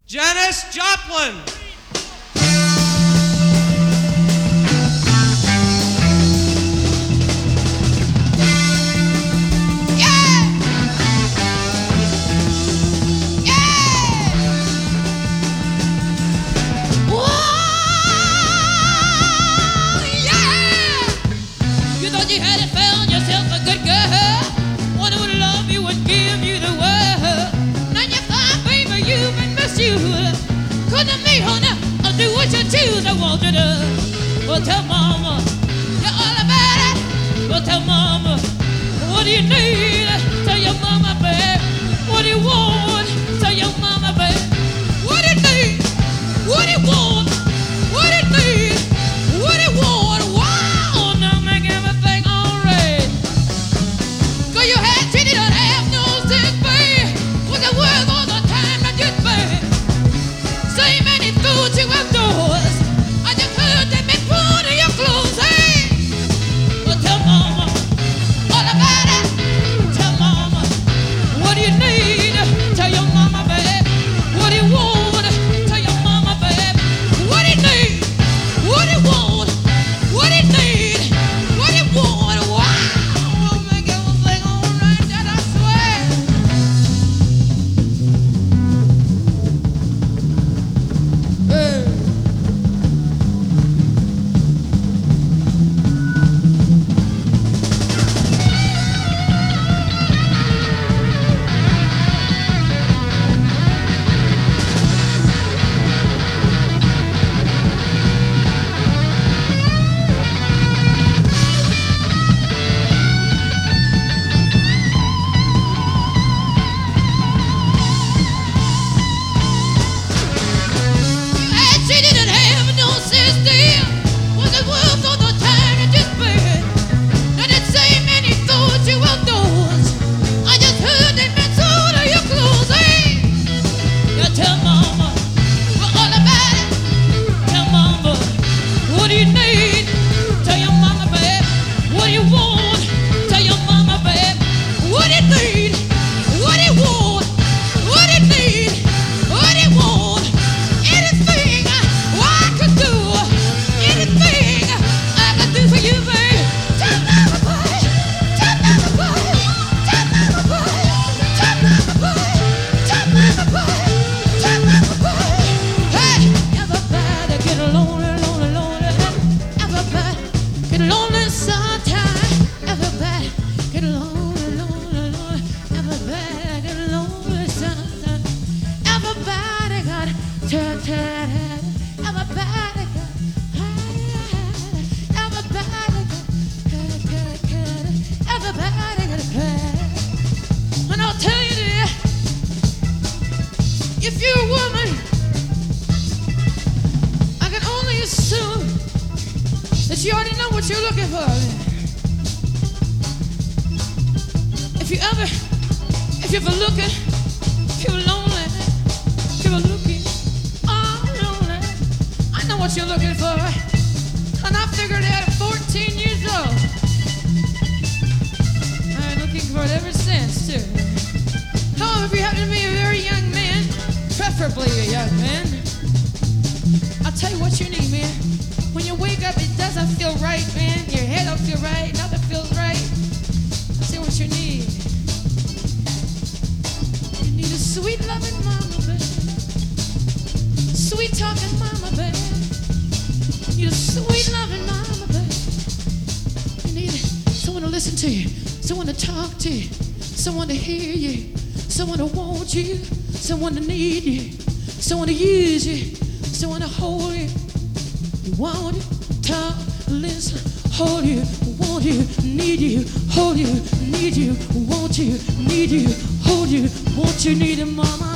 Janis Joplin. I want you to go tell mama you're all about it. Go tell mama what do you need. Tell your mama, babe, what do you want. Tell your mama, babe, what do you need. What do you want. What do you need. What do you want. Wow, now make everything alright. 'Cause you had treated her half no sense, babe. Was it worth all the time that you spent? So many fools you outdoors. If you're a woman, I can only assume that you already know what you're looking for. If you're ever looking, if you're lonely, if you're looking, all lonely, I know what you're looking for. And I figured it out at 14 years old. I've been looking for it ever since, too. However, if you happen to be a very young man, preferably a young man, I'll tell you what you need, man. When you wake up, it doesn't feel right, man. Your head don't feel right, nothing feels right. I'll tell you what you need. You need a sweet loving mama, baby. Sweet talking mama, baby. You need a sweet loving mama, baby. You need someone to listen to you, someone to talk to you, someone to hear you, someone to want you, someone to need you, someone to use you, someone to hold you. You want you, talk, listen, hold you, want you, need you, hold you, need you, want you, need you, hold you, want you, need you, mama.